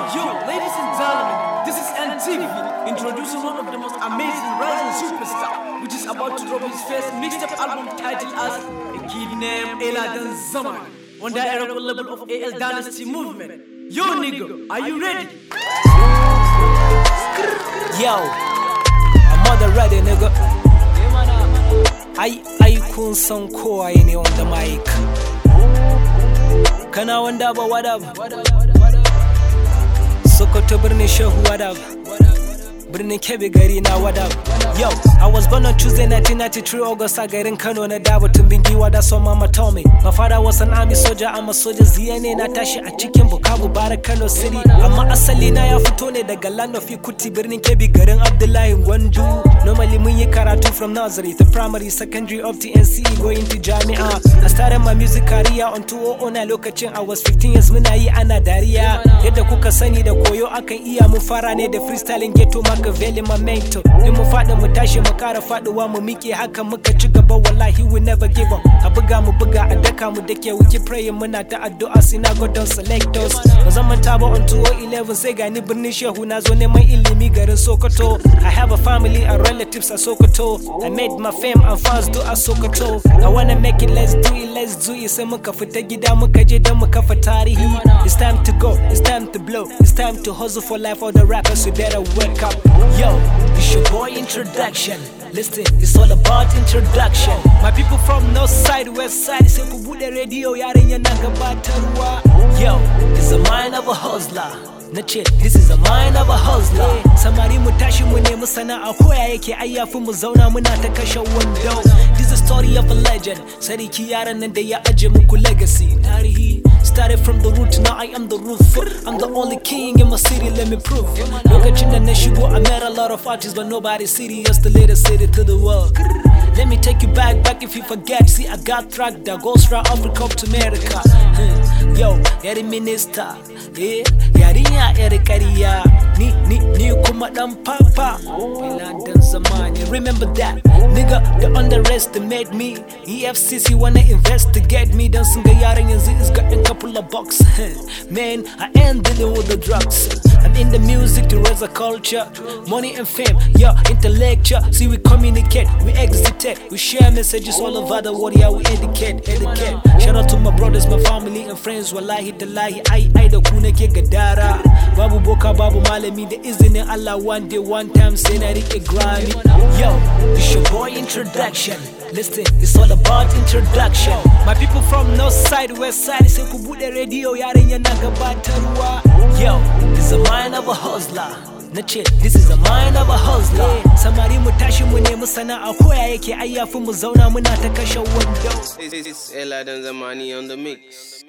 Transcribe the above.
Yo, ladies and gentlemen, this is NTV introducing one of the most amazing rising superstar, which is about to drop his first mixtape album titled as A Kid Named Eladan Zaman on the era level of AL Dynasty movement. Yo, nigga, are you ready? Yo, I'm on the ready, nigga. I kun san kowa ne on the mic. Kana wanda ba wadab. Sokoto birnin Shehu wadab. Birnin Kebbi gari na wadab. Yo, I was born on Tuesday 1993 August a garin Kano na Dabo tumbin giwa, that's what mama told me. My father was an army soldier, I'm a soldier. ZNA na tashi a cikin Bukavu bara Kano City. Amma asali na ya fito ne daga land of Ikuti birnin Kebbi garin Abdullahi Gwandu. Normally mun yi karatu from nursery to primary, secondary up to NCE going to Jami'a. I started my music career on 2009 lokacin I was 15 years muna yi ana dariya. Yadda kuka sani da koyo akan iya mun fara ne da freestyling ghetto Machiavelli my mentor. In mu faɗi mu tashi mu kara faɗuwa mu miƙe haka muka ci gaba, wallahi we never give up. A buga mu buga a daka mu dake we keep praying muna ta addu'a sina go don select us. Ba zan manta ba on 2011 sai gani birnin Shehu na zo neman ilimi garin Sokoto. I have a family and relatives at Sokoto. I made my fame and fans do at Sokoto. I wanna make it, let's do it, sai muka fita gida muka je don mu kafa tarihi. It's time to go, it's time to blow, it's time to hustle for life. All the rappers we better wake up. Yo, it's your boy Introduction. Listen, it's all about introduction. My people from north side, west side, say ku bude radio yarin yana gabatarwa. Yo, it's the mind of a hustler. Nace, this is the mind of a hustler. Samari mu tashi mu nemi sana'a koya yake ayyafi mu zauna muna ta kashe wando. This is the story of a legend. Sariki yaran nan da ya aje muku legacy. Tarihi started from the root, now I am the roof. I'm the only king in my city, let me prove. Lokacin da na shigo, I met a lot of artists, but nobody serious to lead the city to the world. Let me take you back if you forget. See, I got track that goes from Africa up to America. Yo, yari minister, yeah, yarinya yari kariya. Ni kuma dan papa. Eladan Zaman, remember that, nigga? They underestimate me. EFCC wanna investigate me. Dan sun ga yaran yanzu is got a couple of bucks. Man, I ain't dealing with the drugs. I'm in the music to raise a culture, money and fame. Yo, intellectual. See, we communicate, we exit, we share messages all over the world. Yeah, we educate. Shout out to my brothers, my family and friends. Wallahi tallahi, ai da ku nake gadara. Babu boka, babu malami, da izinin Allah. One day, one time, sai na rike Grammy. Yo, it's your boy Introduction. Listen, it's all about introduction. My people from north side, west side, say ku bude radio yarin yana gabatarwa. Yo, it's the mind of a hustler. Nace, this is the mind of a hustler. Samari mu tashi mu nemi sana'a koya yake ayyafi mu zauna muna ta kashe wando. It's Eladan Zamani on the mix.